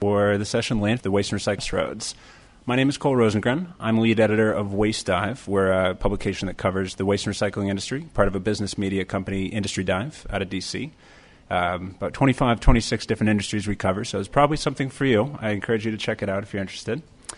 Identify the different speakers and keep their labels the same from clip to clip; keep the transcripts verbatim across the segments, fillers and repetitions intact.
Speaker 1: for the session Land, the Waste and Recycle Roads. My name is Cole Rosengren. I'm lead editor of Waste Dive. We're a publication that covers the waste and recycling industry, part of a business media company, Industry Dive, out of D C. Um, about twenty-five, twenty-six different industries we cover, so it's probably something for you. I encourage you to check it out if you're interested.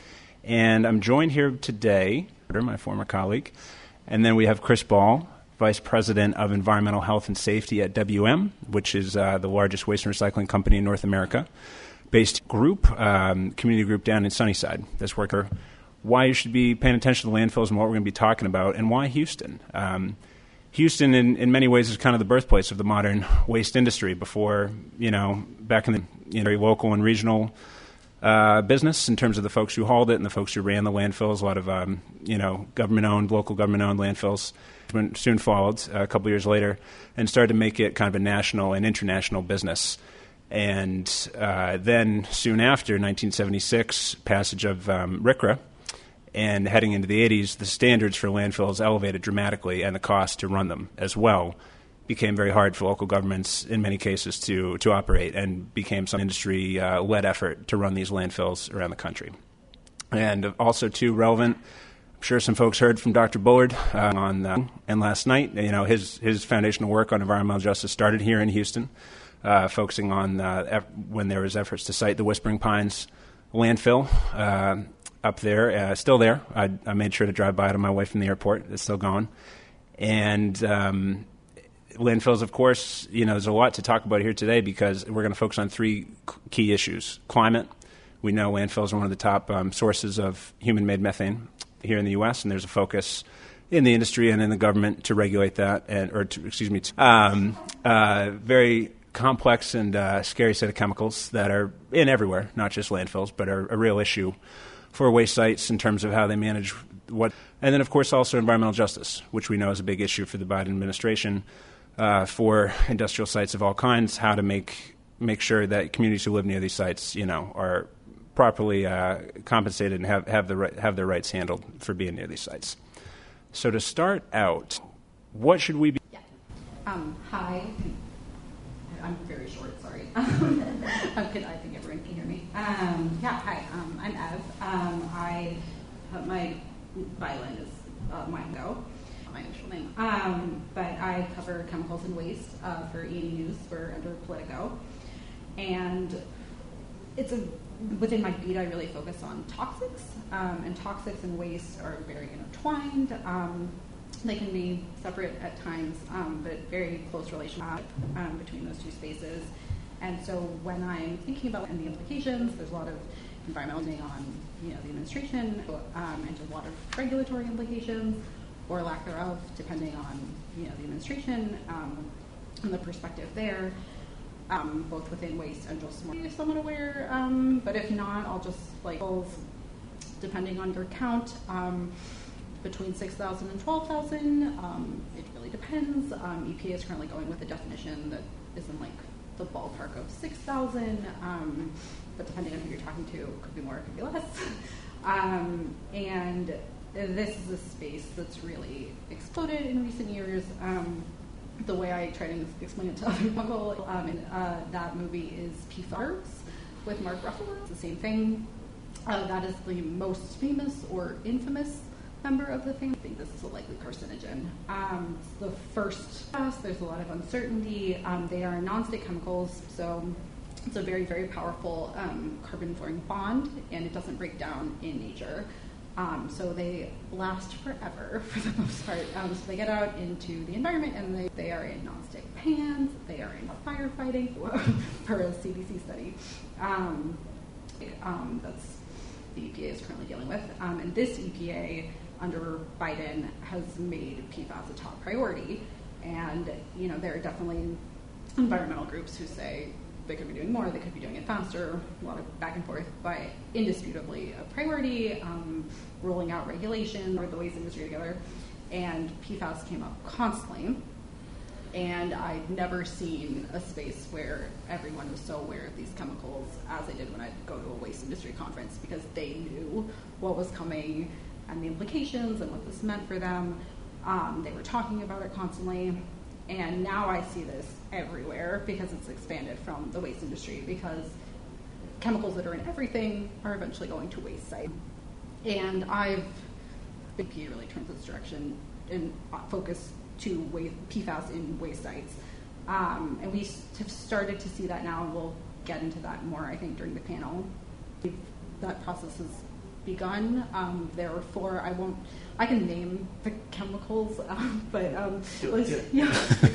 Speaker 1: And I'm joined here today, my former colleague, and then we have Chris Ball, Vice President of Environmental Health and Safety at W M, which is uh, the largest waste and recycling company in North America, based group, um, community group down in Sunnyside. This worker, why you should be paying attention to landfills and what we're going to be talking about, and why Houston. Um, Houston, in, in many ways, is kind of the birthplace of the modern waste industry. Before, you know, back in the you know, very local and regional uh, business in terms of the folks who hauled it and the folks who ran the landfills, a lot of, um, you know, government-owned, local government-owned landfills soon followed uh, a couple years later and started to make it kind of a national and international business. And uh, then soon after, nineteen seventy-six, passage of um, R C R A, and heading into the eighties, the standards for landfills elevated dramatically, and the cost to run them as well became very hard for local governments in many cases to, to operate, and became some industry-led uh, effort to run these landfills around the country. And also, too, relevant, I'm sure some folks heard from Doctor Bullard uh, on uh, and last night. You know, his his foundational work on environmental justice started here in Houston, uh, focusing on uh, eff- when there was efforts to site the Whispering Pines landfill uh, up there, uh, still there. I, I made sure to drive by it on my way from the airport. It's still going. And um, landfills, of course, you know, there's a lot to talk about here today because we're going to focus on three key issues. Climate. We know landfills are one of the top um, sources of human-made methane here in the U S, and there's a focus in the industry and in the government to regulate that, and or to, excuse me, to, um, uh, very complex and uh, scary set of chemicals that are in everywhere, not just landfills, but are a real issue for waste sites in terms of how they manage what. And then, of course, also environmental justice, which we know is a big issue for the Biden administration uh, for industrial sites of all kinds, how to make make sure that communities who live near these sites, you know, are properly uh, compensated and have, have, the right, have their rights handled for being near these sites. So to start out, what should we be...
Speaker 2: Yeah. Um, hi. I'm very short, sorry. um, I think everyone can hear me. Um, yeah, hi. Um, I'm Ev. Um, I, uh, my violin is uh, mine, though. My initial name. Um, but I cover chemicals and waste uh, for E and E News. We're under Politico. And it's a within my beat, I really focus on toxics, um, and toxics and waste are very intertwined. Um, they can be separate at times, um, but very close relationship um, between those two spaces. And so when I'm thinking about and the implications, there's a lot of environmental on you know the administration, um, and a lot of regulatory implications, or lack thereof, depending on you know the administration um, and the perspective there. Um, both within waste and just more somewhat aware, um, but if not, I'll just like, depending on your count, um, between six thousand and twelve thousand, um, it really depends. Um, E P A is currently going with a definition that is in like the ballpark of six thousand, um, but depending on who you're talking to, it could be more, it could be less. um, and this is a space that's really exploded in recent years. Um, The way I try to explain it to other people um, in uh, that movie is P F A S with Mark Ruffalo. It's the same thing. Uh, that is the most famous or infamous member of the thing. I think this is a likely carcinogen. Um, it's the first test. There's a lot of uncertainty. Um, they are non-stick chemicals, so it's a very, very powerful um, carbon-forming bond, and it doesn't break down in nature. Um, so they last forever for the most part. Um, so they get out into the environment, and they, they are in nonstick pans. They are in firefighting per a C D C study. Um, um, that's the E P A is currently dealing with. Um, and this E P A under Biden has made P F A S a top priority. And you know there are definitely environmental groups who say they could be doing more, they could be doing it faster, a lot of back and forth, but indisputably a priority, um, rolling out regulations with the waste industry together, and P F A S came up constantly, and I'd never seen a space where everyone was so aware of these chemicals as I did when I'd go to a waste industry conference, because they knew what was coming and the implications and what this meant for them. Um, they were talking about it constantly. And now I see this everywhere because it's expanded from the waste industry, because chemicals that are in everything are eventually going to waste sites. And I've been P A really turns its direction and focus to waste, P FAS in waste sites. Um, and we have started to see that now, and we'll get into that more, I think, during the panel. That process has begun. Um, there are four, I won't, I can name the chemicals, um, but um, let's, yeah.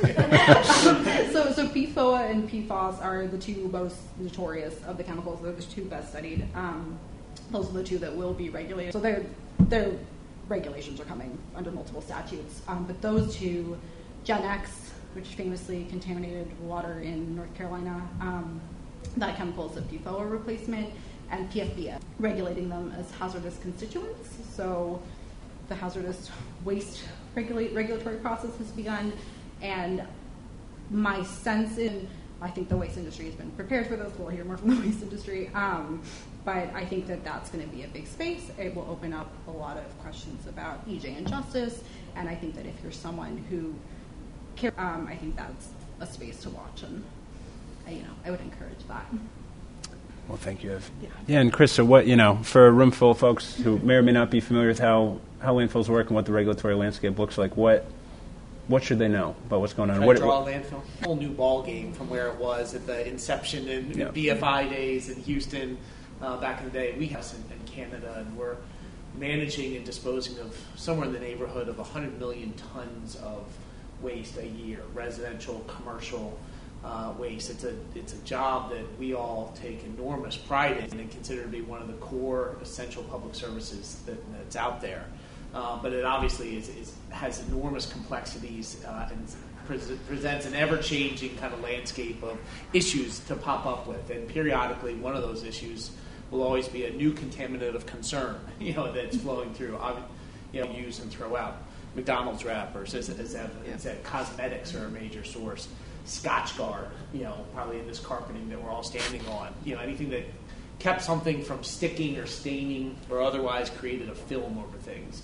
Speaker 2: so, so P FOA and P FOS are the two most notorious of the chemicals. They're the two best studied. Um, those are the two that will be regulated. So their their regulations are coming under multiple statutes. Um, but those two, Gen X, which famously contaminated water in North Carolina, um, that chemical is a P FOA replacement, and P F B S, regulating them as hazardous constituents. So the hazardous waste regulate, regulatory process has begun, and my sense in, I think the waste industry has been prepared for this. We'll hear more from the waste industry, um, but I think that that's going to be a big space. It will open up a lot of questions about E J and justice, and I think that if you're someone who cares, um, I think that's a space to watch, and I, you know, I would encourage that.
Speaker 1: Well, thank you, Ev.
Speaker 2: Yeah.
Speaker 1: yeah, and Chris, so what, you know, for a room full of folks who may or may not be familiar with how, how landfills work and what the regulatory landscape looks like, what what should they know about what's going on?
Speaker 3: Try
Speaker 1: What,
Speaker 3: to draw
Speaker 1: what,
Speaker 3: a landfill, whole new ball game from where it was at the inception in
Speaker 1: Yeah.
Speaker 3: B F I days in Houston uh, back in the day. We have in, in Canada, and we're managing and disposing of somewhere in the neighborhood of one hundred million tons of waste a year, residential, commercial uh, waste. It's a it's a job that we all take enormous pride in and consider to be one of the core essential public services that, that's out there. Uh, but it obviously is, is, has enormous complexities uh, and pre- presents an ever-changing kind of landscape of issues to pop up with. And periodically, one of those issues will always be a new contaminant of concern, you know, that's flowing through, you know, use and throw out. McDonald's wrappers, as, as evidence that cosmetics are a major source. Scotchgard, you know, probably in this carpeting that we're all standing on. You know, anything that kept something from sticking or staining or otherwise created a film over things.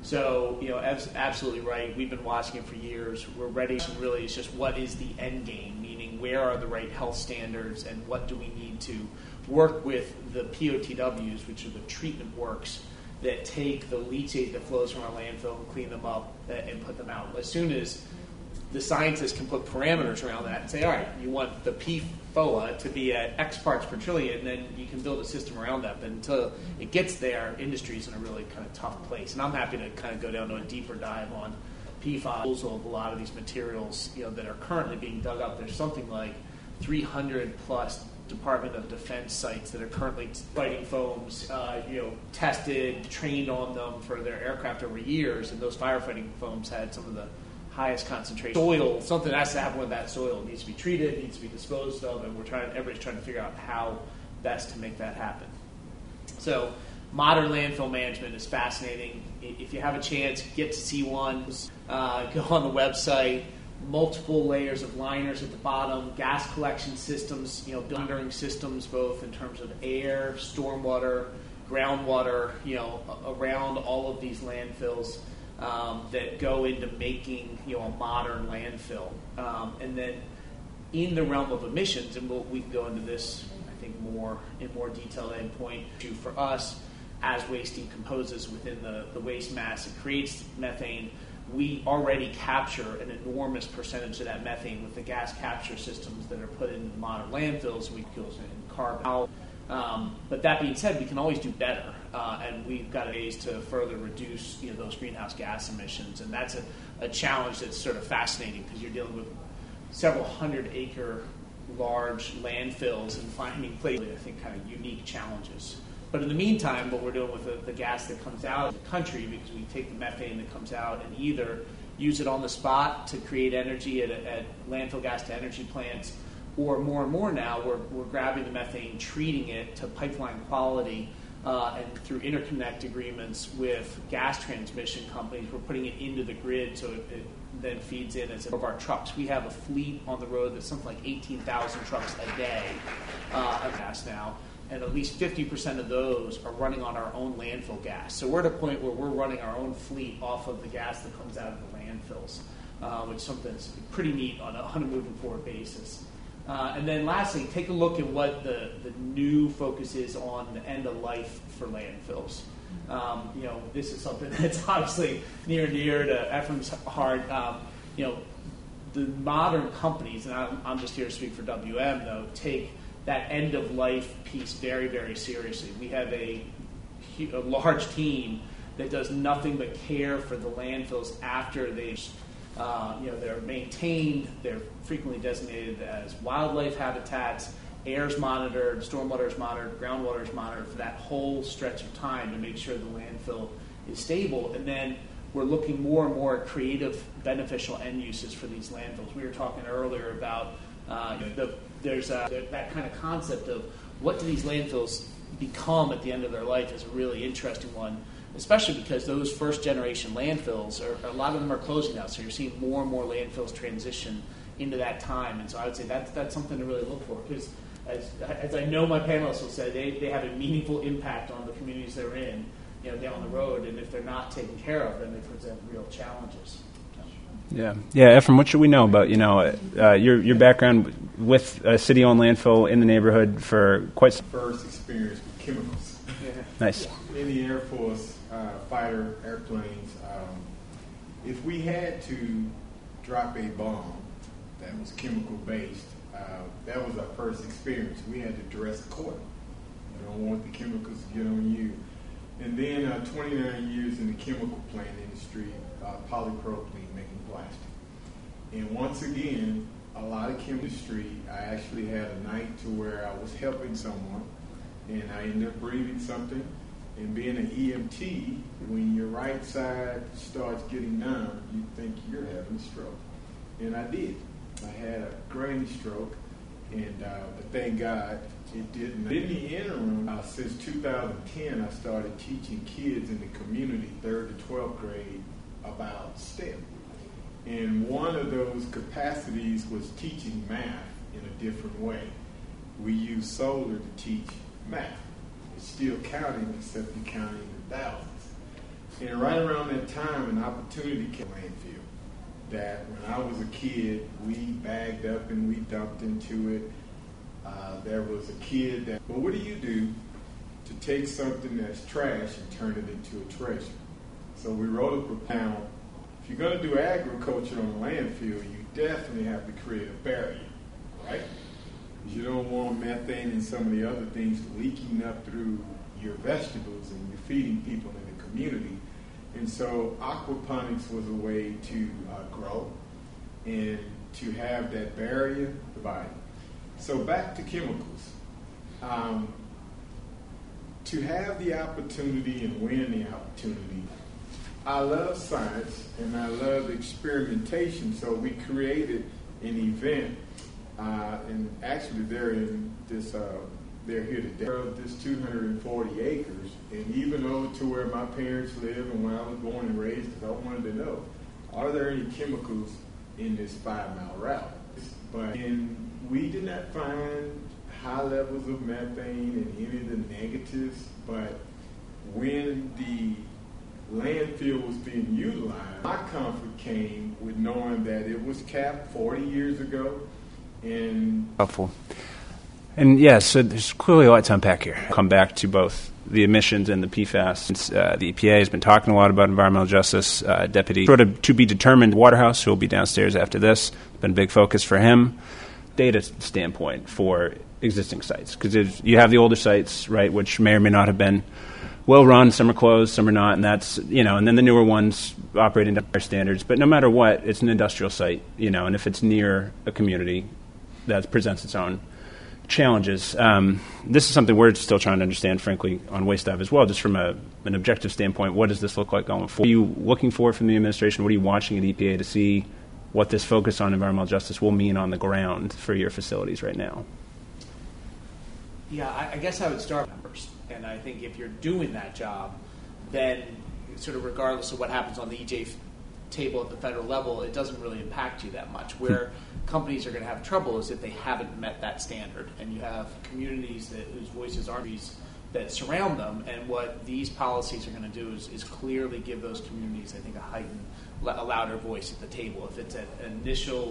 Speaker 3: So, you know, Ev's absolutely right. We've been watching it for years. We're ready. And really, it's just what is the end game, meaning where are the right health standards and what do we need to work with the P O T Ws, which are the treatment works that take the leachate that flows from our landfill and clean them up and put them out. As soon as the scientists can put parameters around that and say, all right, you want the P FOA to be at X parts per trillion, then you can build a system around that. But until it gets there, industry's in a really kind of tough place. And I'm happy to kind of go down to a deeper dive on P FAS of a lot of these materials, you know, that are currently being dug up. There's something like three hundred plus Department of Defense sites that are currently fighting foams, uh, you know, tested, trained on them for their aircraft over years, and those firefighting foams had some of the highest concentration. Soil, something has to happen with that soil. It needs to be treated, it needs to be disposed of, and we're trying. Everybody's trying to figure out how best to make that happen. So, modern landfill management is fascinating. If you have a chance, get to see one. Uh, go on the website. Multiple layers of liners at the bottom, gas collection systems, you know, building systems both in terms of air, stormwater, groundwater, you know, around all of these landfills um, that go into making, you know, a modern landfill. Um, and then in the realm of emissions, and we'll, we can go into this, I think, more in more detail at any point. For us, as waste decomposes within the, the waste mass, it creates methane. We already capture an enormous percentage of that methane with the gas capture systems that are put in modern landfills. We kill in carbon. Um, but that being said, we can always do better, uh, and we've got ways to further reduce, you know, those greenhouse gas emissions. And that's a, a challenge that's sort of fascinating because you're dealing with several hundred acre large landfills and finding places, I think, kind of unique challenges. But in the meantime, what we're doing with the, the gas that comes out of the country, because we take the methane that comes out and either use it on the spot to create energy at, at landfill gas to energy plants, or more and more now, we're, we're grabbing the methane, treating it to pipeline quality, uh, and through interconnect agreements with gas transmission companies, we're putting it into the grid so it, it then feeds in as of our trucks. We have a fleet on the road that's something like eighteen thousand trucks a day uh, of gas now. And at least fifty percent of those are running on our own landfill gas. So we're at a point where we're running our own fleet off of the gas that comes out of the landfills, uh, which is something that's pretty neat on a, on a moving forward basis. Uh, and then lastly, take a look at what the, the new focus is on the end of life for landfills. Um, you know, this is something that's obviously near and dear to Ephraim's heart. Um, you know, the modern companies, and I'm, I'm just here to speak for W M, though, take that end of life piece very, very seriously. We have a, a large team that does nothing but care for the landfills after they've Uh, you know, they're maintained, they're frequently designated as wildlife habitats, air's monitored, stormwater is monitored, groundwater is monitored for that whole stretch of time to make sure the landfill is stable. And then we're looking more and more at creative, beneficial end uses for these landfills. We were talking earlier about uh, the, there's a, that kind of concept of what do these landfills become at the end of their life is a really interesting one. Especially because those first-generation landfills, are, a lot of them are closing now, so you're seeing more and more landfills transition into that time. And so I would say that's, that's something to really look for, because as, as I know my panelists will say, they, they have a meaningful impact on the communities they're in, you know, down the road, and if they're not taken care of, then they present real challenges.
Speaker 1: Yeah, yeah. Ephraim, what should we know about, you know, uh, your your background with a city-owned landfill in the neighborhood for quite some
Speaker 4: first experience with chemicals.
Speaker 3: Yeah.
Speaker 1: Nice.
Speaker 4: In the Air Force, uh, fighter airplanes, um, if we had to drop a bomb that was chemical-based, uh, that was our first experience. We had to dress accordingly. You don't want the chemicals to get on you. And then uh, twenty-nine years in the chemical plant industry, uh, polypropylene making plastic. And once again, a lot of chemistry. I actually had a night to where I was helping someone, and I ended up breathing something. And being an E M T, when your right side starts getting numb, you think you're having a stroke. And I did. I had a grainy stroke, and uh, but thank God it didn't. In the interim, uh, since two thousand ten, I started teaching kids in the community, third to twelfth grade, about STEM. And one of those capacities was teaching math in a different way. We use solar to teach math. It's still counting, except you're counting in thousands. And right around that time, an opportunity came to landfill that when I was a kid, we bagged up and we dumped into it. Uh, there was a kid that, well, what do you do to take something that's trash and turn it into a treasure? So we wrote up a panel. If you're going to do agriculture on a landfill, you definitely have to create a barrier, right? Because you don't want methane and some of the other things leaking up through your vegetables and you're feeding people in the community. And so aquaponics was a way to uh, grow and to have that barrier divided. So back to chemicals. Um, to have the opportunity and win the opportunity, I love science and I love experimentation, so we created an event, uh, and actually they're in this, uh, they're here today, of this two hundred forty acres, and even over to where my parents live and where I was born and raised, because I wanted to know, are there any chemicals in this five-mile route? But and we did not find high levels of methane and any of the negatives, but when the landfill was being utilized, my comfort came with knowing that it was capped forty years ago. And
Speaker 1: helpful. And yes, so there's clearly a lot to unpack here. Come back to both the emissions and the P FAS. Uh, the E P A has been talking a lot about environmental justice. Uh, Deputy, sort of to be determined, Waterhouse, who will be downstairs after this, been a big focus for him. Data standpoint for existing sites, because you have the older sites, right, which may or may not have been well run. Some are closed, some are not, and that's, you know, and then the newer ones operating to higher standards. But no matter what, it's an industrial site, you know, and if it's near a community, that presents its own challenges. Um, this is something we're still trying to understand, frankly, on Waste Dive as well, just from a, an objective standpoint. What does this look like going forward? What are you looking for from the administration? What are you watching at E P A to see what this focus on environmental justice will mean on the ground for your facilities right now?
Speaker 3: Yeah, I, I guess I would start with numbers. And I think if you're doing that job, then sort of regardless of what happens on the E J F table at the federal level, it doesn't really impact you that much. Where companies are going to have trouble is if they haven't met that standard, and you have communities that whose voices aren't these that surround them. And what these policies are going to do is, is clearly give those communities, I think, a heightened, a louder voice at the table. If it's an initial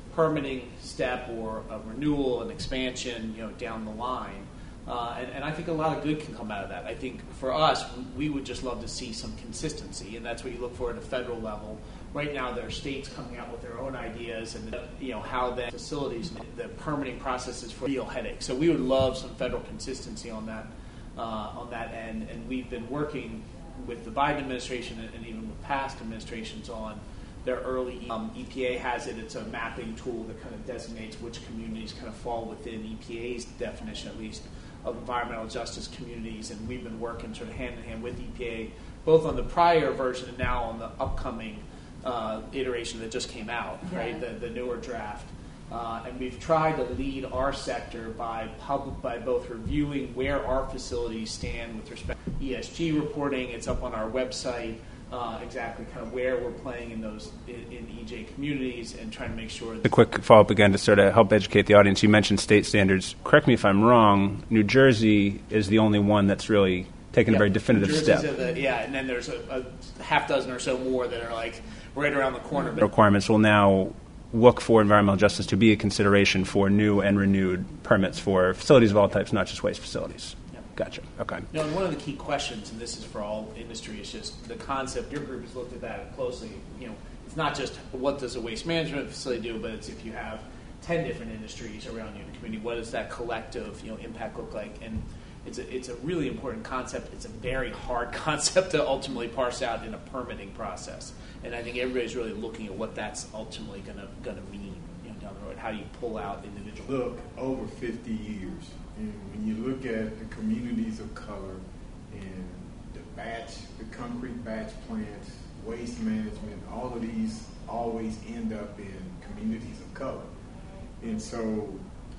Speaker 3: permitting step or a renewal, an expansion, you know, down the line. Uh, and, and I think a lot of good can come out of that. I think for us, we would just love to see some consistency, and that's what you look for at a federal level. Right now, there are states coming out with their own ideas, and you know how the facilities, the permitting process is for real headache. So we would love some federal consistency on that, uh, on that end. And we've been working with the Biden administration and, and even with past administrations on their early. Um, E P A has it; it's a mapping tool that kind of designates which communities kind of fall within E P A's definition, at least, of environmental justice communities. And we've been working sort of hand in hand with E P A, both on the prior version and now on the upcoming uh, iteration that just came out, yeah. right? The, the newer draft. Uh, and we've tried to lead our sector by pub- by both reviewing where our facilities stand with respect to E S G reporting. It's up on our website, uh, exactly kind of where we're playing in those in, in E J communities, and trying to make sure.
Speaker 1: A quick follow-up again to sort of help educate the audience. You mentioned state standards. Correct me if I'm wrong. New Jersey is the only one that's really taken
Speaker 3: yep.
Speaker 1: a very definitive step.
Speaker 3: The, yeah, and then there's a, a half dozen or so more that are like right around the corner.
Speaker 1: The requirements will now look for environmental justice to be a consideration for new and renewed permits for facilities of all types, not just waste facilities.
Speaker 3: Yep.
Speaker 1: Gotcha. Okay.
Speaker 3: You know, and one of the key questions, and this is for all industry, is just the concept. Your group has looked at that closely. You know, it's not just what does a waste management facility do, but it's if you have ten different industries around you in the community, what does that collective, you know, impact look like? And it's a, it's a really important concept. It's a very hard concept to ultimately parse out in a permitting process. And I think everybody's really looking at what that's ultimately going to going to mean, you know, down the road. How do you pull out individual?
Speaker 4: Look, over fifty years, and when you look at the communities of color and the batch, the concrete batch plants, waste management, all of these always end up in communities of color. And so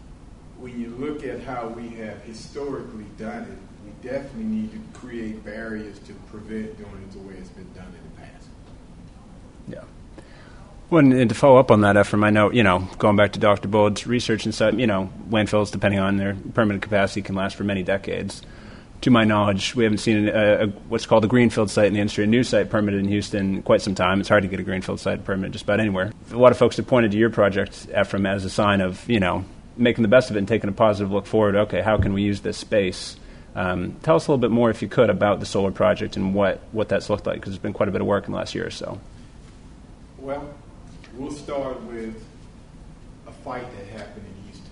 Speaker 4: when you look at how we have historically done it, we definitely need to create barriers to prevent doing it the way it's been done in the past.
Speaker 1: Yeah. Well, and to follow up on that, Ephraim, I know, you know, going back to Doctor Bullard's research and stuff, you know, landfills, depending on their permanent capacity, can last for many decades. To my knowledge, we haven't seen a, a, what's called a greenfield site in the industry, a new site permitted in Houston in quite some time. It's hard to get a greenfield site permitted just about anywhere. A lot of folks have pointed to your project, Ephraim, as a sign of, you know, making the best of it and taking a positive look forward. Okay, how can we use this space? Um, tell us a little bit more, if you could, about the solar project and what, what that's looked like, because there's been quite a bit of work in the last year or so.
Speaker 4: Well, we'll start with a fight that happened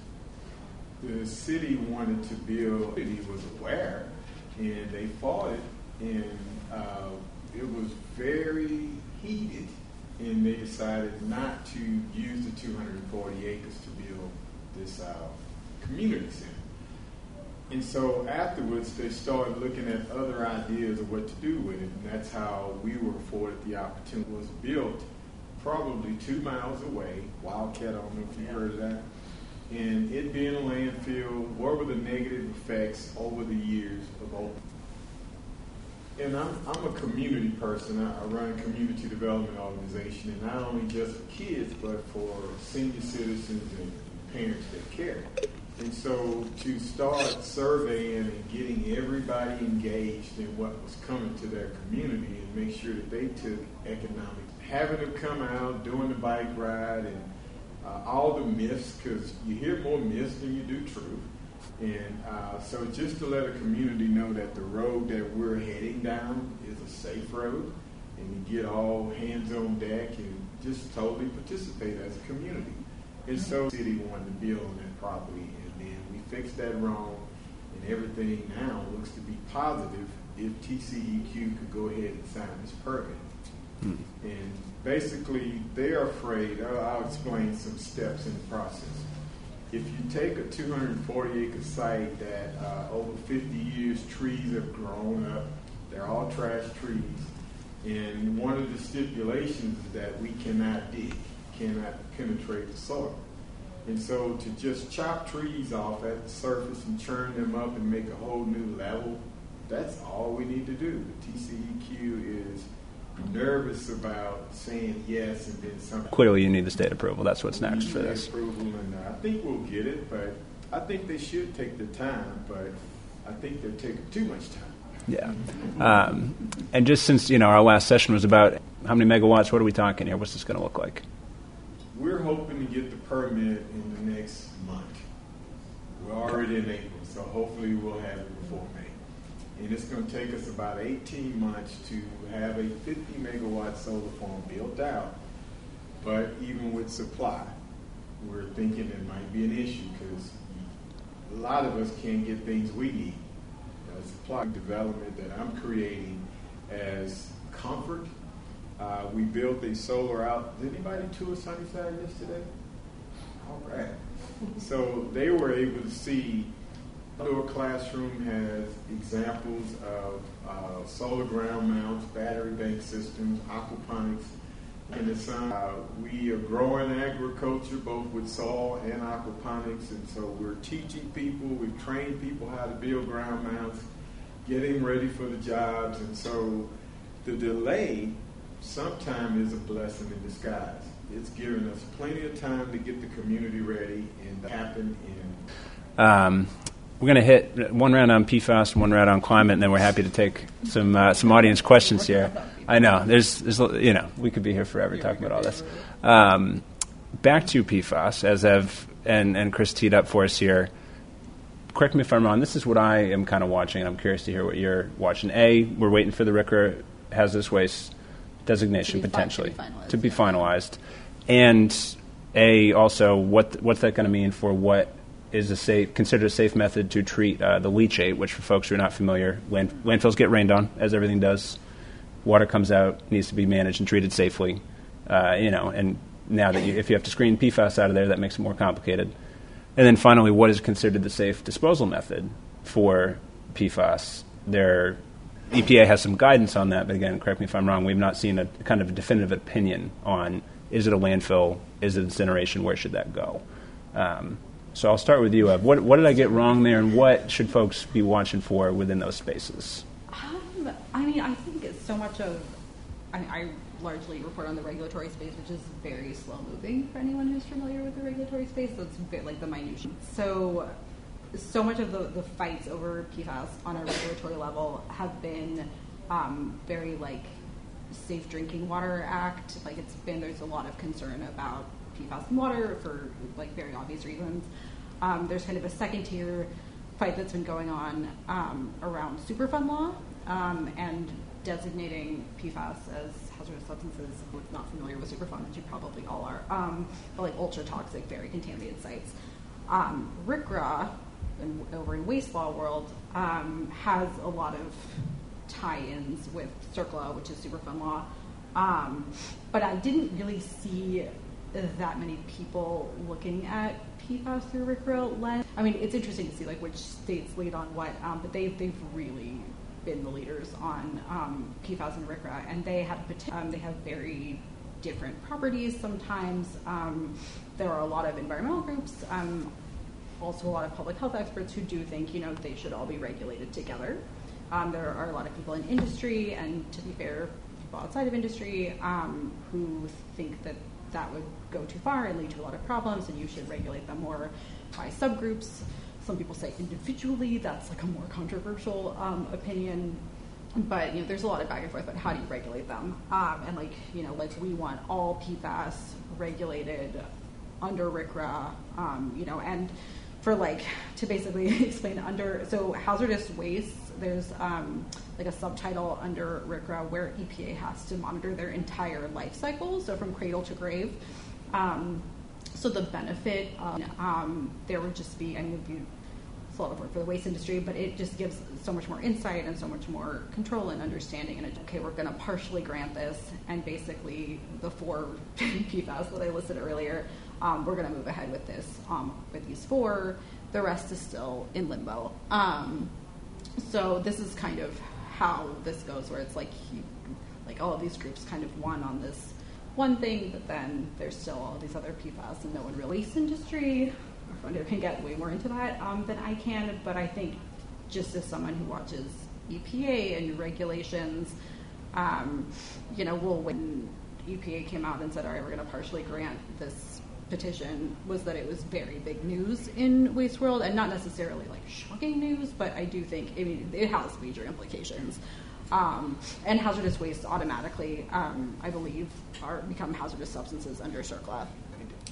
Speaker 4: in Houston. The city wanted to build, the city was aware, and they fought it, and uh, it was very heated, and they decided not to use the two hundred forty acres to build this uh, community center. And so afterwards, they started looking at other ideas of what to do with it, and that's how we were afforded the opportunity. It was built probably two miles away, Wildcat, I don't know if you heard of that, and it being a landfill, what were the negative effects over the years of open? And I'm, I'm a community person. I, I run a community development organization, and not only just for kids, but for senior citizens and parents that care. And so to start surveying and getting everybody engaged in what was coming to their community and make sure that they took economic, having them come out, doing the bike ride, and uh, all the myths, because you hear more myths than you do truth. And uh, so just to let a community know that the road that we're heading down is a safe road, and you get all hands on deck and just totally participate as a community. And so the city wanted to build on that property, and then we fixed that wrong, and everything now looks to be positive if T C E Q could go ahead and sign this permit. Hmm. And basically, they're afraid. I'll, I'll explain some steps in the process. If you take a two hundred forty acre site that uh, over fifty years trees have grown up, they're all trash trees, and one of the stipulations is that we cannot dig, cannot penetrate the soil. And so to just chop trees off at the surface and churn them up and make a whole new level, that's all we need to do. The T C E Q is nervous about saying yes and then something.
Speaker 1: Clearly you need the state approval. That's what's next for this.
Speaker 4: Approval, and uh, I think we'll get it, but I think they should take the time, but I think they're taking too much time.
Speaker 1: Yeah. Um, and just since, you know, our last session was about how many megawatts, what are we talking here? What's this going to look like?
Speaker 4: We're hoping to get the permit in the next month. We're already in April, so hopefully we'll have it before May. And it's going to take us about eighteen months to have a fifty megawatt solar farm built out. But even with supply, we're thinking it might be an issue because a lot of us can't get things we need. Uh, supply development that I'm creating as comfort. Uh, we built a solar out. Did anybody tour Sunnyside yesterday? All right. So they were able to see outdoor classroom has examples of uh, solar ground mounts, battery bank systems, aquaponics in the sun. Uh, we are growing agriculture both with soil and aquaponics, and so we're teaching people, we've trained people how to build ground mounts, getting ready for the jobs, and so the delay sometimes is a blessing in disguise. It's given us plenty of time to get the community ready and to happen in.
Speaker 1: Um, we're going to hit one round on P FAS, one round on climate, and then we're happy to take some uh, some audience questions here. I know there's, there's you know we could be here forever talking about all this. Um, back to P FAS, as Ev and and Chris teed up for us here. Correct me if I'm wrong. This is what I am kind of watching. I'm curious to hear what you're watching. A, we're waiting for the R C R A hazardous waste designation
Speaker 2: To be
Speaker 1: potentially
Speaker 2: fin- to be finalized,
Speaker 1: to be
Speaker 2: yeah.
Speaker 1: finalized, and a also what what's that going to mean for what is a safe considered a safe method to treat uh, the leachate, which for folks who are not familiar, land, landfills get rained on as everything does. Water comes out, needs to be managed and treated safely, uh, you know. And now that you, if you have to screen P FAS out of there, that makes it more complicated. And then finally, what is considered the safe disposal method for P FAS? There. E P A has some guidance on that, but again, correct me if I'm wrong, we've not seen a kind of a definitive opinion on is it a landfill, is it incineration, where should that go? Um, so I'll start with you, Ev. What, what did I get wrong there, and what should folks be watching for within those spaces?
Speaker 2: Um, I mean, I think it's so much of, I mean, I largely report on the regulatory space, which is very slow moving for anyone who's familiar with the regulatory space. That's a bit like the minutiae. So So much of the, the fights over P FAS on a regulatory level have been um, very like Safe Drinking Water Act. Like it's been, there's a lot of concern about P FAS in water for like very obvious reasons. Um, there's kind of a second tier fight that's been going on um, around Superfund law um, and designating P FAS as hazardous substances. Who's not familiar with Superfund, which you probably all are, um, but like ultra toxic, very contaminated sites. Um, R C R A, in, over in waste law world, um, has a lot of tie-ins with CERCLA, which is Superfund law. Um, but I didn't really see that many people looking at P FAS through R C R A lens. I mean, it's interesting to see like which states lead on what, um, but they've they've really been the leaders on um, P FAS and R C R A, and they have um, they have very different properties sometimes. Um, there are a lot of environmental groups, um, also a lot of public health experts who do think, you know, they should all be regulated together. Um, there are a lot of people in industry, and to be fair, people outside of industry, um, who think that that would go too far and lead to a lot of problems, and you should regulate them more by subgroups. Some people say individually. That's like a more controversial um, opinion. But you know, there's a lot of back and forth about how do you regulate them, um, and like you know, like we want all P FAS regulated under R C R A, um, you know, and for like to basically explain under so hazardous waste. There's um, like a subtitle under R C R A where E P A has to monitor their entire life cycle, so from cradle to grave. Um, so the benefit, of, um, there would just be, I mean, it would be a lot of work for the waste industry, but it just gives so much more insight and so much more control and understanding. And it's, okay, we're going to partially grant this, and basically the four P FAS that I listed earlier, um, we're going to move ahead with this um, with these four. The rest is still in limbo. Um, so this is kind of how this goes, where it's like he, like all of these groups kind of won on this one thing, but then there's still all these other P FAS, and no one really. Waste industry. Founder can get way more into that um, than I can, but I think just as someone who watches E P A and regulations, um, you know, we'll when E P A came out and said, all right, we're going to partially grant this petition, was that it was very big news in waste world, and not necessarily like shocking news, but I do think I mean, it has major implications. Um, and hazardous waste automatically, um, I believe, are become hazardous substances under CERCLA.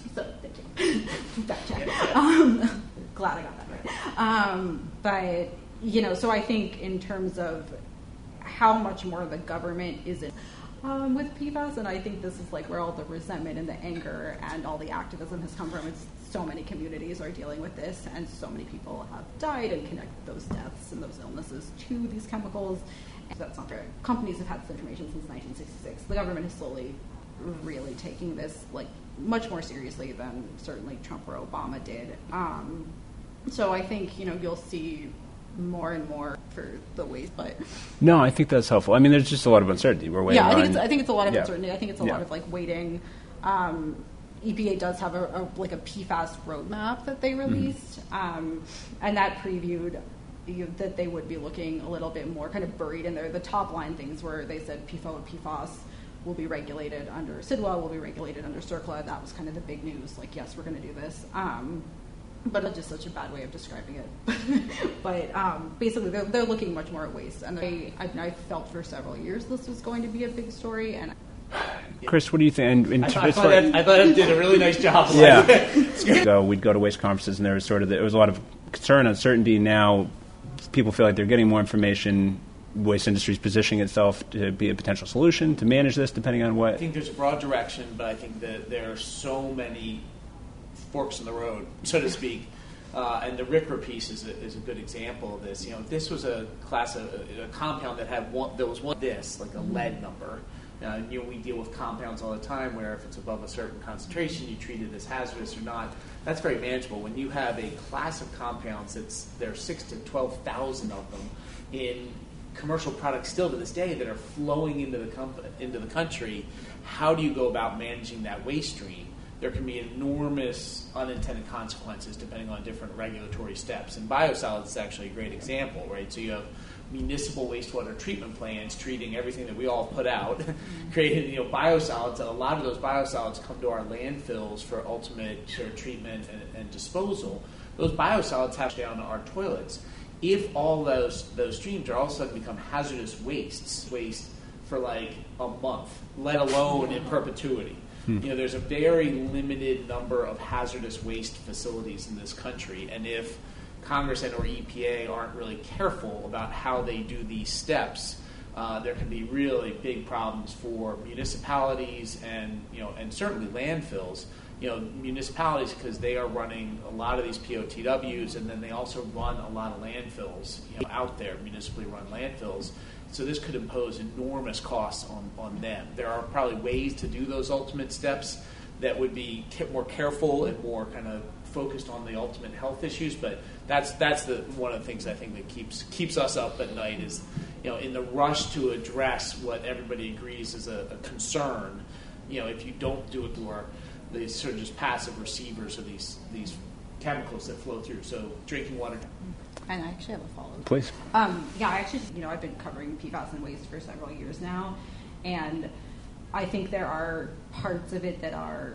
Speaker 2: So thank you. Fact check. Um, glad I got that right. Um, but, you know, so I think in terms of how much more the government is in um, with P FAS, and I think this is like where all the resentment and the anger and all the activism has come from. It's so many communities are dealing with this, and so many people have died and connect those deaths and those illnesses to these chemicals. And that's not fair. Companies have had this information since nineteen sixty-six. The government is slowly really taking this like much more seriously than certainly Trump or Obama did. Um, so I think, you know, you'll see more and more for the waste, but
Speaker 1: no, I think that's helpful. I mean, there's just a lot of uncertainty. We're waiting.
Speaker 2: Yeah, I think
Speaker 1: on,
Speaker 2: it's I think it's a lot of
Speaker 1: yeah.
Speaker 2: uncertainty. I think it's a
Speaker 1: yeah.
Speaker 2: lot of like waiting. Um, E P A does have a, a like a P FAS roadmap that they released, mm-hmm. um, and that previewed you, that they would be looking a little bit more kind of buried in there. The top line things where they said P F O and P FAS will be regulated under C I D W A, will be regulated under CERCLA. That was kind of the big news. Like, yes, we're going to do this. Um, but it's just such a bad way of describing it. but um, basically, they're, they're looking much more at waste. And they, I, I felt for several years this was going to be a big story. And
Speaker 1: Chris, what do you think? And, and
Speaker 3: I, thought, I, thought Ed, I thought Ed did a really nice job.
Speaker 1: Yeah. So we'd go to waste conferences, and there was sort of the, there was a lot of concern, uncertainty. Now people feel like they're getting more information. Waste industry is positioning itself to be a potential solution to manage this, depending on what.
Speaker 3: I think there's a broad direction, but I think that there are so many forks in the road, so to speak. Uh, and the R C R A piece is a, is a good example of this. You know, this was a class of a, a compound that had one. There was one this like a lead number. Uh, you know, we deal with compounds all the time where if it's above a certain concentration, you treat it as hazardous or not. That's very manageable. When you have a class of compounds that's there are six to twelve thousand of them in commercial products still to this day that are flowing into the comp- into the country, how do you go about managing that waste stream? There can be enormous unintended consequences depending on different regulatory steps. And biosolids is actually a great example, right? So you have municipal wastewater treatment plants treating everything that we all put out, creating, you know, biosolids. And a lot of those biosolids come to our landfills for ultimate sort of treatment and, and disposal. Those biosolids have to down to our toilets. If all those those streams are all of a sudden become hazardous wastes, waste for like a month, let alone in perpetuity. Hmm. You know, there's a very limited number of hazardous waste facilities in this country, and if Congress and or E P A aren't really careful about how they do these steps, uh, there can be really big problems for municipalities and, you know, and certainly landfills. You know, municipalities, because they are running a lot of these P O T Ws, and then they also run a lot of landfills, you know, out there, municipally run landfills. So this could impose enormous costs on, on them. There are probably ways to do those ultimate steps that would be more careful and more kind of focused on the ultimate health issues, but that's that's the one of the things I think that keeps keeps us up at night is, you know, in the rush to address what everybody agrees is a, a concern. You know, if you don't do it more, they sort of just passive receivers of these these chemicals that flow through. So drinking water.
Speaker 2: And I actually have a follow-up.
Speaker 1: Please.
Speaker 2: Um, yeah, I actually, you know, I've been covering P FAS and waste for several years now, and I think there are parts of it that are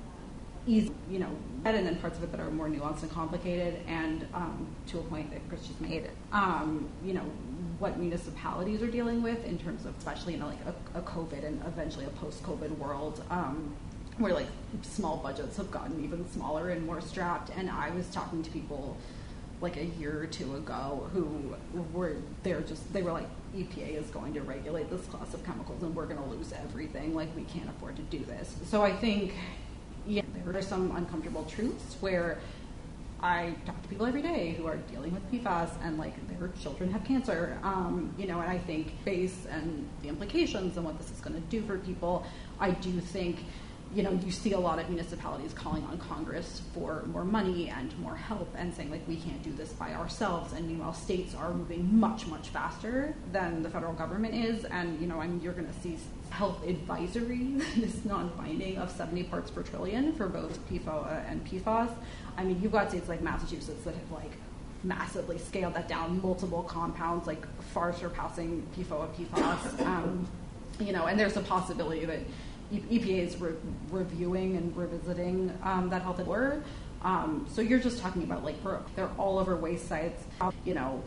Speaker 2: easy, you know, and then parts of it that are more nuanced and complicated. And um, to a point that Chris just made, um, you know, what municipalities are dealing with in terms of, especially in like a, a COVID and eventually a post-COVID world. Um, where like small budgets have gotten even smaller and more strapped. And I was talking to people like a year or two ago who were, they're just, they were like, E P A is going to regulate this class of chemicals and we're going to lose everything. Like, we can't afford to do this. So I think, yeah, there are some uncomfortable truths where I talk to people every day who are dealing with P FAS and like their children have cancer, um, you know, and I think base and the implications and what this is going to do for people, I do think, you know, you see a lot of municipalities calling on Congress for more money and more help and saying, like, we can't do this by ourselves. And meanwhile, states are moving much, much faster than the federal government is. And, you know, I mean, you're going to see health advisory, this non-binding of seventy parts per trillion for both P F O A and P FAS. I mean, you've got states like Massachusetts that have, like, massively scaled that down, multiple compounds, like, far surpassing P F O A, P FAS. Um, you know, and there's a possibility that E P A is re- reviewing and revisiting um, that health order. Um, so you're just talking about, like, they're all over waste sites. You know,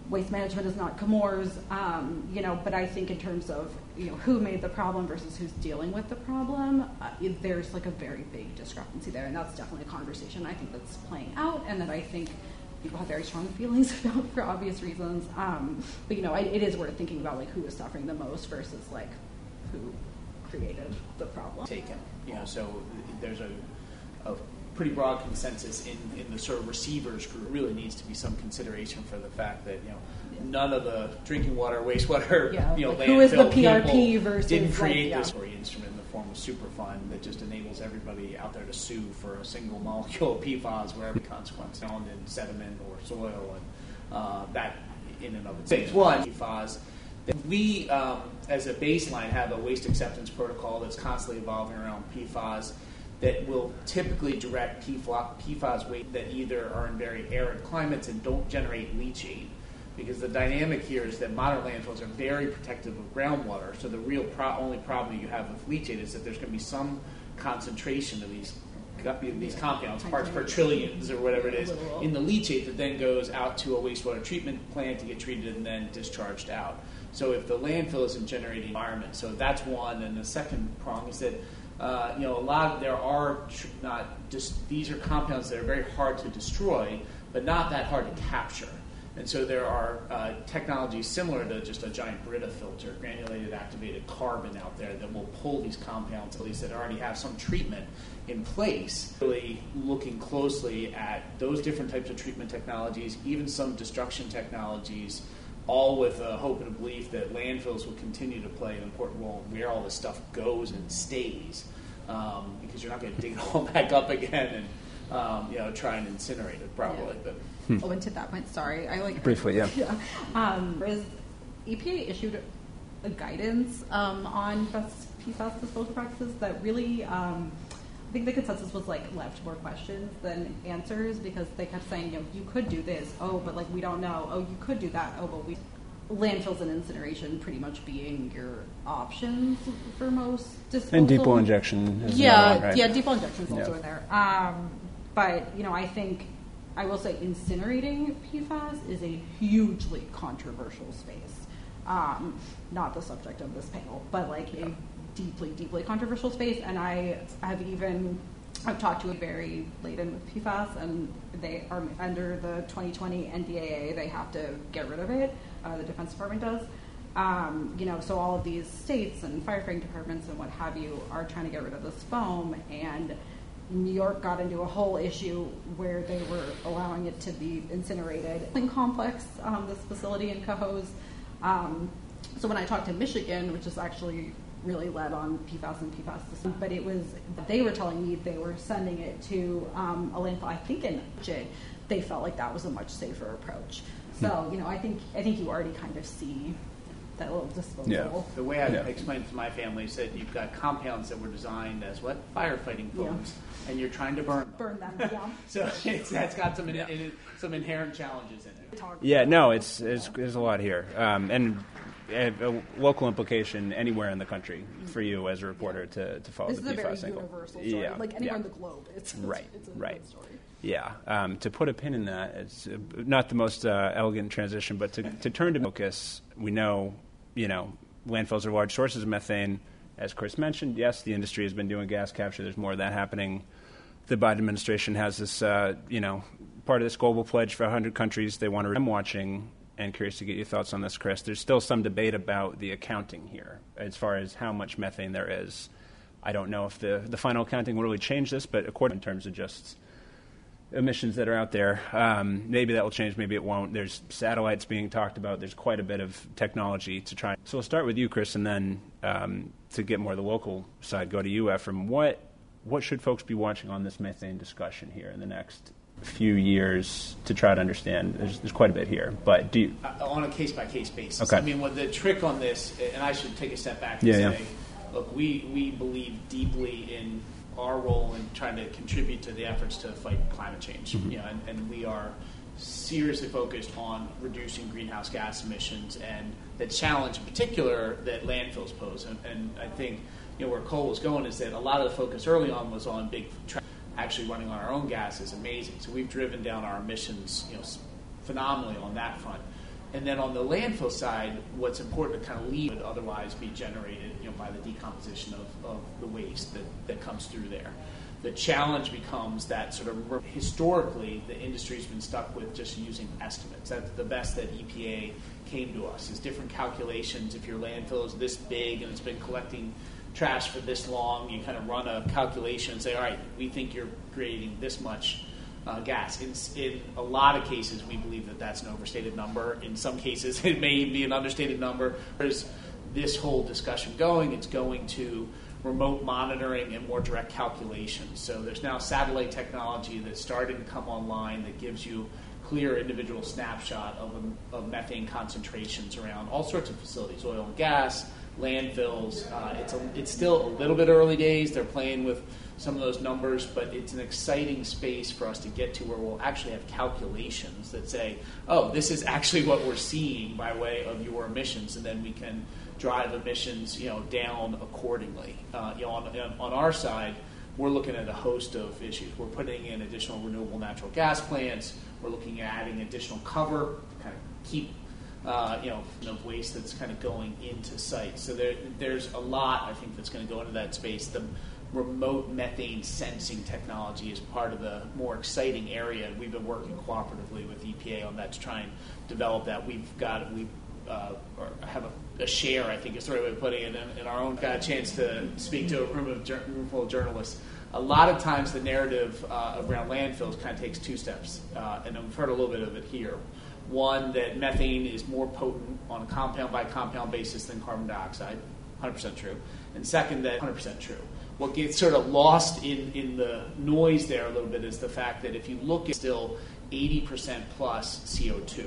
Speaker 2: waste management is not Chemours, um, you know, but I think in terms of, you know, who made the problem versus who's dealing with the problem, uh, it, there's like a very big discrepancy there, and that's definitely a conversation I think that's playing out, and that I think people have very strong feelings about for obvious reasons. Um, but, you know, I, it is worth thinking about, like, who is suffering the most versus, like, who created the problem.
Speaker 3: Taken, you know, so there's a, a pretty broad consensus in, in the sort of receivers group. Really needs to be some consideration for the fact that, you know, yeah. none of the drinking water, wastewater,
Speaker 2: yeah,
Speaker 3: you know,
Speaker 2: like
Speaker 3: landfill
Speaker 2: who is the P R P
Speaker 3: people
Speaker 2: versus
Speaker 3: didn't create
Speaker 2: like, yeah.
Speaker 3: this instrument in the form of Superfund that just enables everybody out there to sue for a single molecule of P F A S where every consequence found in sediment or soil, and uh, that in and of itself. One, P F A S. We, um, as a baseline, have a waste acceptance protocol that's constantly evolving around P F A S that will typically direct P F A S waste that either are in very arid climates and don't generate leachate. Because the dynamic here is that modern landfills are very protective of groundwater, so the real pro- only problem you have with leachate is that there's going to be some concentration of these these compounds, parts per trillions or whatever it is, in the leachate that then goes out to a wastewater treatment plant to get treated and then discharged out. So if the landfill isn't generating environment, so that's one. And the second prong is that uh, you know a lot of, there are tr- not just these are compounds that are very hard to destroy, but not that hard to capture. And so there are uh, technologies similar to just a giant Brita filter, granulated activated carbon out there that will pull these compounds, at least that already have some treatment in place. Really looking closely at those different types of treatment technologies, even some destruction technologies, all with a hope and a belief that landfills will continue to play an important role in where all this stuff goes and stays, um, because you're not going to dig it all back up again and um, you know try and incinerate it probably.
Speaker 2: Yeah.
Speaker 3: But
Speaker 2: Hmm. Oh, and to that point, sorry, I like
Speaker 1: briefly, yeah.
Speaker 2: yeah. Um, is E P A issued a guidance um, on best P FAS disposal practices that really, um, I think the consensus was like left more questions than answers, because they kept saying, you know, you could do this, oh, but like we don't know, oh, you could do that, oh, but we landfills and incineration pretty much being your options for most disposal.
Speaker 1: And deep well injection. Is
Speaker 2: yeah,
Speaker 1: one, right?
Speaker 2: yeah, deep well injection is also
Speaker 1: yeah.
Speaker 2: in there. Um, but you know, I think. I will say incinerating P FAS is a hugely controversial space. Um, not the subject of this panel, but like a deeply, deeply controversial space. And I have even, I've talked to a very laden with P FAS, and they are under the twenty twenty N D A A, they have to get rid of it. Uh, the Defense Department does. Um, you know, so all of these states and firefighting departments and what have you are trying to get rid of this foam, and New York got into a whole issue where they were allowing it to be incinerated in complex, um, this facility in Cohoes. Um, so when I talked to Michigan, which is actually really led on P FAS and P FAS, but it was, they were telling me they were sending it to um, a landfill, I think in J. They felt like that was a much safer approach. So, you know, I think I think you already kind of see that little disposal.
Speaker 1: Yeah.
Speaker 3: The way I
Speaker 1: yeah.
Speaker 3: explained it to my family is that you've got compounds that were designed as what? Firefighting foams, yeah. and you're trying to burn them.
Speaker 2: Burn them, yeah.
Speaker 3: So it's, that's got some in, in, some inherent challenges in it.
Speaker 1: Yeah, no, it's, it's there's a lot here. Um, and a, a local implication anywhere in the country for you as a reporter to, to follow
Speaker 2: this
Speaker 1: the P FAS
Speaker 2: This is a very
Speaker 1: angle.
Speaker 2: universal story.
Speaker 1: Yeah.
Speaker 2: Like anywhere
Speaker 1: yeah.
Speaker 2: in the globe, it's,
Speaker 1: right.
Speaker 2: it's a
Speaker 1: right.
Speaker 2: good story.
Speaker 1: Yeah, um, to put a pin in that, it's uh, not the most uh, elegant transition, but to, to turn to focus, we know, you know, landfills are large sources of methane. As Chris mentioned, yes, the industry has been doing gas capture. There's more of that happening. The Biden administration has this, uh, you know, part of this global pledge for one hundred countries. They want to. I'm watching and curious to get your thoughts on this, Chris. There's still some debate about the accounting here as far as how much methane there is. I don't know if the, the final accounting will really change this, but according in terms of just emissions that are out there. Um, maybe that will change, maybe it won't. There's satellites being talked about. There's quite a bit of technology to try. So we'll start with you, Chris, and then um, to get more of the local side, go to you, Ephraim. What, what should folks be watching on this methane discussion here in the next few years to try to understand? There's, there's quite a bit here, but do you...
Speaker 3: Uh, on a case-by-case basis.
Speaker 1: Okay.
Speaker 3: I mean, what the trick on this, and I should take a step back and
Speaker 1: yeah,
Speaker 3: say,
Speaker 1: yeah.
Speaker 3: look, we, we believe deeply in our role in trying to contribute to the efforts to fight climate change. Mm-hmm. You know, and, and we are seriously focused on reducing greenhouse gas emissions and the challenge in particular that landfills pose. And, and I think you know where Cole was going is that a lot of the focus early on was on big tra- actually running on our own gas is amazing. So we've driven down our emissions you know phenomenally on that front. And then on the landfill side, what's important to kind of leave would otherwise be generated, you know, by the decomposition of, of the waste that, that comes through there. The challenge becomes that sort of historically the industry's been stuck with just using estimates. That's the best that E P A came to us, is different calculations. If your landfill is this big and it's been collecting trash for this long, you kind of run a calculation and say, all right, we think you're creating this much uh, gas. In, in a lot of cases, we believe that that's an overstated number. In some cases, it may be an understated number. There's this whole discussion going. It's going to remote monitoring and more direct calculations. So there's now satellite technology that's starting to come online that gives you clear individual snapshot of, of methane concentrations around all sorts of facilities, oil and gas, landfills. Uh, it's, a, it's still a little bit early days. They're playing with some of those numbers, but it's an exciting space for us to get to where we'll actually have calculations that say, oh, this is actually what we're seeing by way of your emissions, and then we can drive emissions, you know, down accordingly. Uh, you know, on, on our side, we're looking at a host of issues. We're putting in additional renewable natural gas plants. We're looking at adding additional cover to kind of keep, uh, you know, of waste that's kind of going into sites. So there, there's a lot, I think, that's going to go into that space. The remote methane sensing technology is part of the more exciting area, and we've been working cooperatively with E P A on that to try and develop that. We've got we uh, or have a, a share, I think is the right way of putting it, in, in our own. Got a chance to speak to a room of room full of journalists. A lot of times, the narrative uh, around landfills kind of takes two steps, uh, and we've heard a little bit of it here. One, that methane is more potent on a compound by compound basis than carbon dioxide, one hundred percent true. And second, that one hundred percent true. What gets sort of lost in, in the noise there a little bit is the fact that if you look at still eighty percent plus C O two,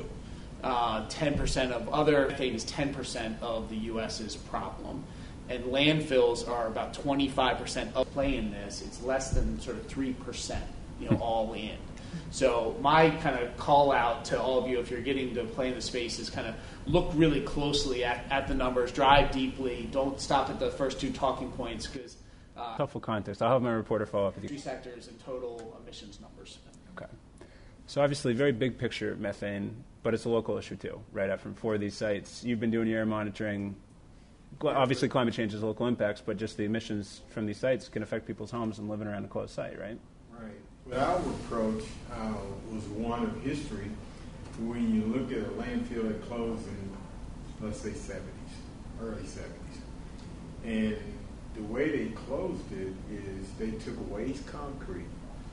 Speaker 3: uh, ten percent of other methane is ten percent of the U S's problem. And landfills are about twenty-five percent of play in this. It's less than sort of three percent, you know, all in. So my kind of call out to all of you, if you're getting to play in the space, is kind of look really closely at, at the numbers, drive deeply, don't stop at the first two talking points, because uh,
Speaker 1: helpful context. I'll have my reporter follow up with you.
Speaker 3: Three sectors and total emissions numbers.
Speaker 1: Okay. So obviously, very big picture methane, but it's a local issue too, right? Out from four of these sites, you've been doing your air monitoring. Obviously, climate change has local impacts, but just the emissions from these sites can affect people's homes and living around a closed site, right?
Speaker 4: Right. Well, our approach uh, was one of history. When you look at a landfill that closed in, let's say, seventies, early seventies, and the way they closed it is they took waste concrete.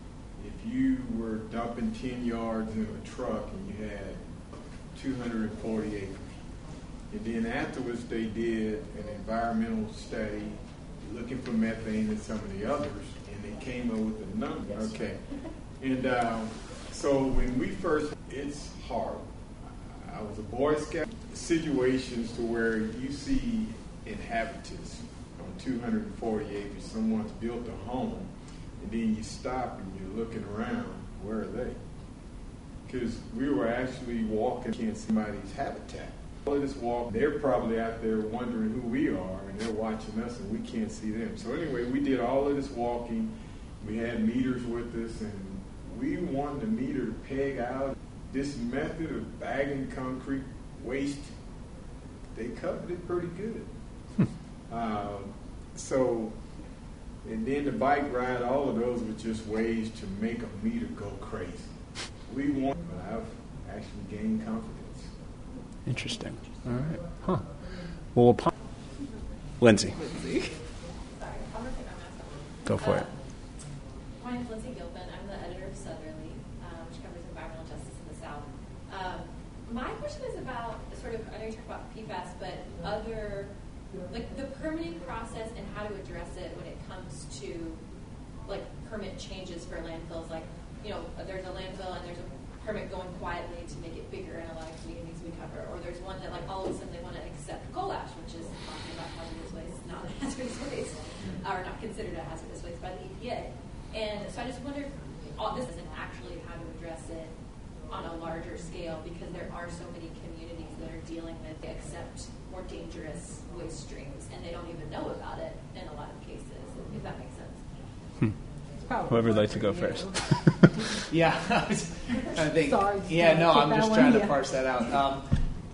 Speaker 4: If you were dumping ten yards in a truck and you had two hundred forty acres, and then afterwards they did an environmental study looking for methane and some of the others, and they came up with a number. Okay. And uh, so when we first, it's hard. I was a Boy Scout. Situations to where you see inhabitants on two hundred forty acres, someone's built a home, and then you stop and you're looking around, where are they? Because we were actually walking, can't see somebody's habitat. All of this walk, they're probably out there wondering who we are, and they're watching us, and we can't see them. So anyway, we did all of this walking. We had meters with us, and we wanted the meter to peg out this method of bagging concrete waste. They covered it pretty good. uh, so, and then the bike ride, all of those were just ways to make a meter go crazy. We want, but I've actually gained confidence.
Speaker 1: Interesting. All right. Huh. Well, we'll pop- Lindsay.
Speaker 5: Lindsay. Sorry, I'll repeat my mask.
Speaker 1: Go for
Speaker 5: uh,
Speaker 1: it.
Speaker 5: My name is Lindsay Gilpin. I'm the editor of Southerly, uh, which covers environmental justice in the South. Um, my question is about sort of, I know you talked about P FAS, but other, like the permitting process and how to address it when it comes to like permit changes for landfills. Like, you know, there's a landfill and there's a permit going quietly to make it bigger in a lot of communities we cover, or there's one that like all of a sudden they want to accept coal ash, which is talking about hazardous waste, not hazardous waste, or not considered a hazardous waste by the E P A. And so I just wonder, all this isn't actually how to address it on a larger scale, because there are so many communities that are dealing with accept more dangerous waste streams, and they don't even know about it in a lot of cases, if that makes sense.
Speaker 1: Hmm. Whoever would like to go first.
Speaker 3: Yeah, I was trying to think.
Speaker 2: Sorry,
Speaker 3: yeah, no,
Speaker 2: keep
Speaker 3: I'm
Speaker 2: that
Speaker 3: just
Speaker 2: one,
Speaker 3: trying
Speaker 2: yeah.
Speaker 3: to parse that out. Um,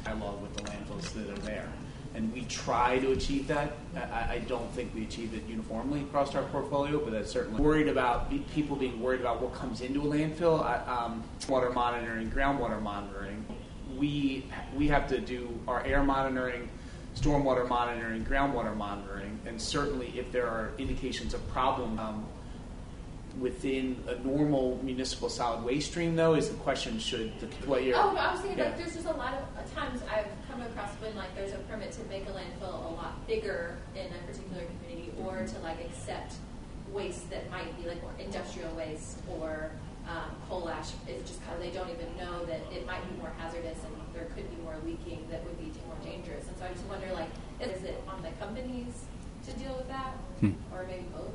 Speaker 3: dialogue with the landfills that are there. And we try to achieve that. I, I don't think we achieve it uniformly across our portfolio, but that's certainly worried about people being worried about what comes into a landfill. I, um, water monitoring, groundwater monitoring. We we have to do our air monitoring, stormwater monitoring, groundwater monitoring, and certainly if there are indications of problem um, within a normal municipal solid waste stream, though, is the question: should the what you're?
Speaker 5: Oh, no, I was thinking
Speaker 3: yeah.
Speaker 5: like there's just a lot of uh, times I've come across when like there's a permit to make a landfill a lot bigger in a particular community, or to like accept waste that might be like more industrial waste or um, coal ash. It's just kind of they don't even know that it might be more hazardous and there could be more leaking that would be more dangerous. And so I just wonder, like, is it on the companies to deal with that, hmm. or maybe both?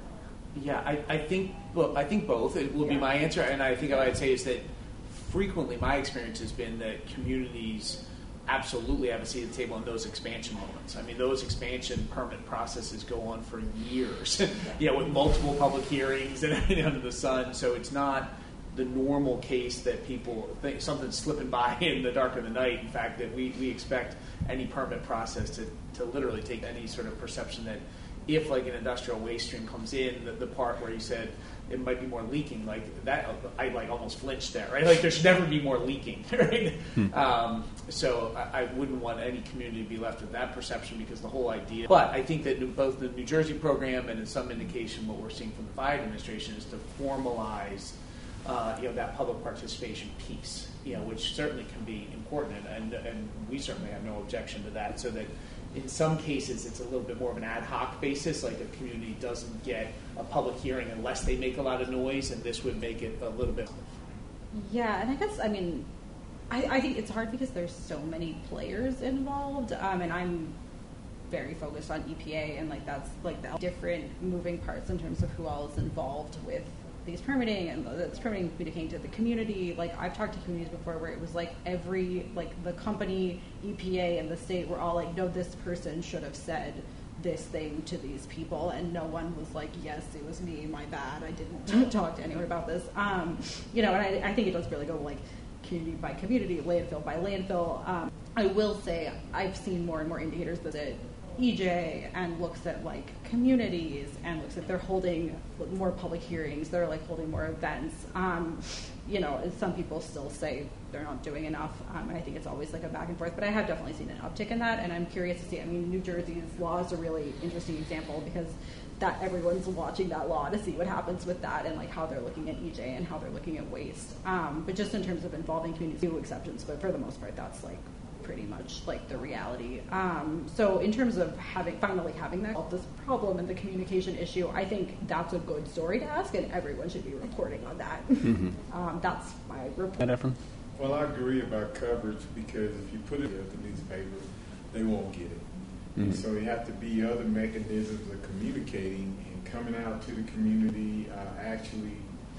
Speaker 3: Yeah, I, I think well, I think both. It will yeah. be my answer, and I think what I'd say is that frequently my experience has been that communities absolutely have a seat at the table in those expansion moments. I mean, those expansion permit processes go on for years, you know, with multiple public hearings and everything under the sun. So it's not the normal case that people think something's slipping by in the dark of the night. In fact, that we, we expect any permit process to, to literally take any sort of perception that if like an industrial waste stream comes in, the, the part where you said it might be more leaking, like that, I like almost flinched there, right? Like there should never be more leaking, right? Hmm. Um, so I, I wouldn't want any community to be left with that perception because the whole idea. But I think that both the New Jersey program and in some indication what we're seeing from the Biden administration is to formalize, uh, you know, that public participation piece, you know, which certainly can be important, and, and and we certainly have no objection to that. So that. In some cases, it's a little bit more of an ad hoc basis, like a community doesn't get a public hearing unless they make a lot of noise, and this would make it a little bit.
Speaker 2: Yeah, and I guess, I mean, I, I think it's hard because there's so many players involved, um, and I'm very focused on E P A, and like that's like the different moving parts in terms of who all is involved with these permitting and that's permitting communicating to the community. Like I've talked to communities before where it was like every, like the company, E P A, and the state were all like, no, this person should have said this thing to these people, and no one was like, yes, it was me, my bad, I didn't talk to anyone about this. Um, you know, and I, I think it does really go like community by community, landfill by landfill. Um, I will say I've seen more and more indicators that E J and looks at like communities and looks at they're holding more public hearings, they're like holding more events. Um, you know, some people still say they're not doing enough, um, and I think it's always like a back and forth. But I have definitely seen an uptick in that, and I'm curious to see. I mean, New Jersey's law is a really interesting example because that everyone's watching that law to see what happens with that and like how they're looking at E J and how they're looking at waste. Um, but just in terms of involving communities, few exceptions, but for the most part, that's like pretty much like the reality. Um, so in terms of having finally having that solve this problem and the communication issue, I think that's a good story to ask, and everyone should be reporting on that. Mm-hmm. um, that's my report.
Speaker 4: Well, I agree about coverage because if you put it in the newspaper, they won't get it. Mm-hmm. So there have to be other mechanisms of communicating and coming out to the community. Uh, actually,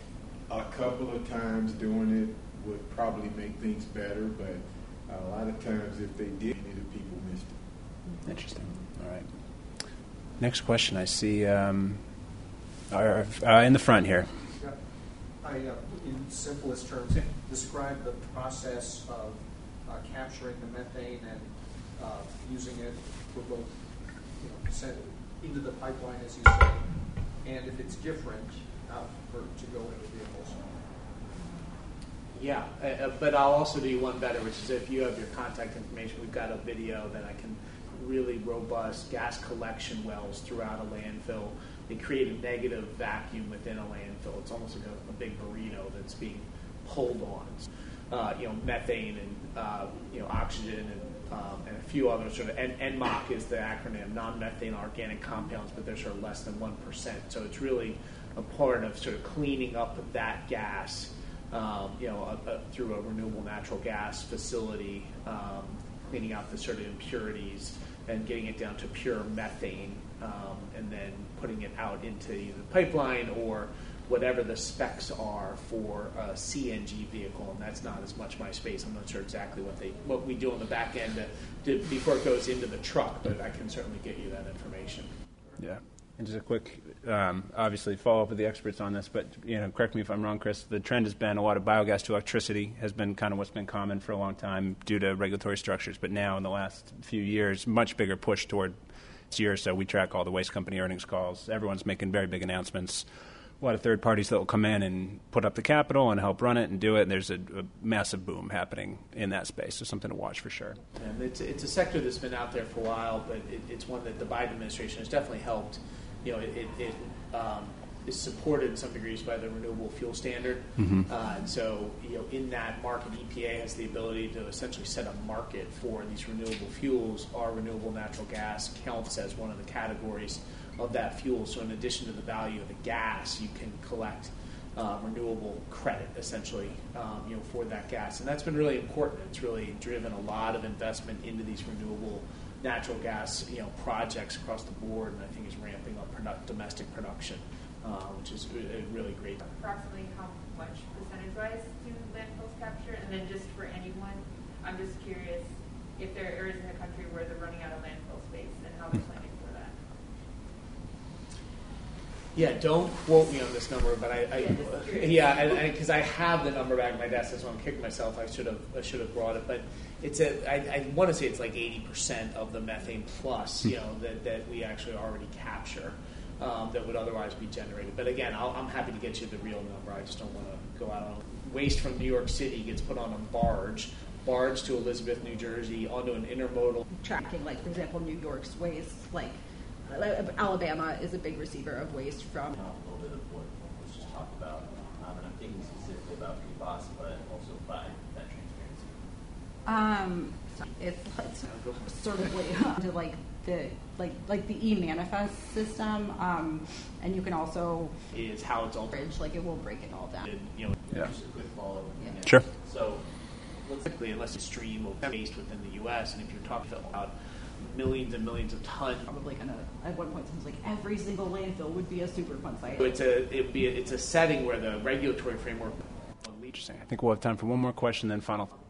Speaker 4: a couple of times doing it would probably make things better, but a lot of times, if they did, many of the people missed it.
Speaker 1: Interesting. All right. Next question. I see um, our, uh, in the front here.
Speaker 6: Yeah. I, uh, in simplest terms, describe the process of uh, capturing the methane and uh, using it for both, you know, sent into the pipeline, as you say, and if it's different uh, for to go into vehicles.
Speaker 3: Yeah, uh, but I'll also do you one better, which is if you have your contact information, we've got a video that I can really robust gas collection wells throughout a landfill. They create a negative vacuum within a landfill. It's almost like a, a big burrito that's being pulled on. Uh, you know, methane and uh, you know oxygen and um, and a few other sort of. And N M O C is the acronym, non-methane organic compounds, but they're sort of less than one percent. So it's really a part of sort of cleaning up that gas. Um, you know, a, a, through a renewable natural gas facility, um, cleaning out the sort of impurities and getting it down to pure methane, um, and then putting it out into either the pipeline or whatever the specs are for a C N G vehicle. And that's not as much my space. I'm not sure exactly what they what we do on the back end to, to, before it goes into the truck, but I can certainly get you that information.
Speaker 1: Yeah. And just a quick, um, obviously, follow-up with the experts on this, but, you know, correct me if I'm wrong, Chris, the trend has been a lot of biogas to electricity has been kind of what's been common for a long time due to regulatory structures, but now in the last few years, much bigger push toward this year or so. We track all the waste company earnings calls. Everyone's making very big announcements. A lot of third parties that will come in and put up the capital and help run it and do it, and there's a, a massive boom happening in that space, so something to watch for sure.
Speaker 3: And it's, it's a sector that's been out there for a while, but it, it's one that the Biden administration has definitely helped. You know, it, it, it um, is supported in some degrees by the renewable fuel standard.
Speaker 1: Mm-hmm.
Speaker 3: Uh, and so, you know, in that market, E P A has the ability to essentially set a market for these renewable fuels. Our renewable natural gas counts as one of the categories of that fuel. So in addition to the value of the gas, you can collect uh, renewable credit, essentially, um, you know, for that gas. And that's been really important. It's really driven a lot of investment into these renewable natural gas, you know, projects across the board, and I think is ramping up produ- domestic production, uh, which is a really great.
Speaker 7: Approximately how much percentage-wise do landfills capture? And then just for anyone, I'm just curious if there are areas in the country where they're running out of landfill space and how they're planning for that.
Speaker 3: Yeah, don't quote me on this number, but I, I
Speaker 7: yeah,
Speaker 3: yeah, because I, I, I have the number back at my desk. That's why I'm kicking myself. I should have, I should have brought it, but it's a. I, I want to say it's like eighty percent of the methane plus, you know, that, that we actually already capture, um, that would otherwise be generated. But again, I'll, I'm happy to get you the real number. I just don't want to go out on waste from New York City gets put on a barge. Barge to Elizabeth, New Jersey, onto an intermodal.
Speaker 2: Tracking, like, for example, New York's waste, like, Alabama is a big receiver of waste from.
Speaker 8: A little bit of what was just talked about, um, and I'm thinking specifically about P FAS, but also by that transparency.
Speaker 2: Um, it's, it's sort of like to like the like like the e-manifest system, um, and you can also
Speaker 3: Is how it's all
Speaker 2: bridge like it will break it all down.
Speaker 3: you know.
Speaker 1: Yeah.
Speaker 8: Just a quick follow-up.
Speaker 2: Yeah.
Speaker 1: Sure.
Speaker 8: So,
Speaker 3: Typically, unless it's stream of waste within the U S, and if you're talking about millions and millions of tons,
Speaker 2: Probably gonna at one point it was like every single landfill would be a Superfund site.
Speaker 3: it's a it would be a, it's a setting where the regulatory framework.
Speaker 1: Interesting. I think we'll have time for one more question, then final.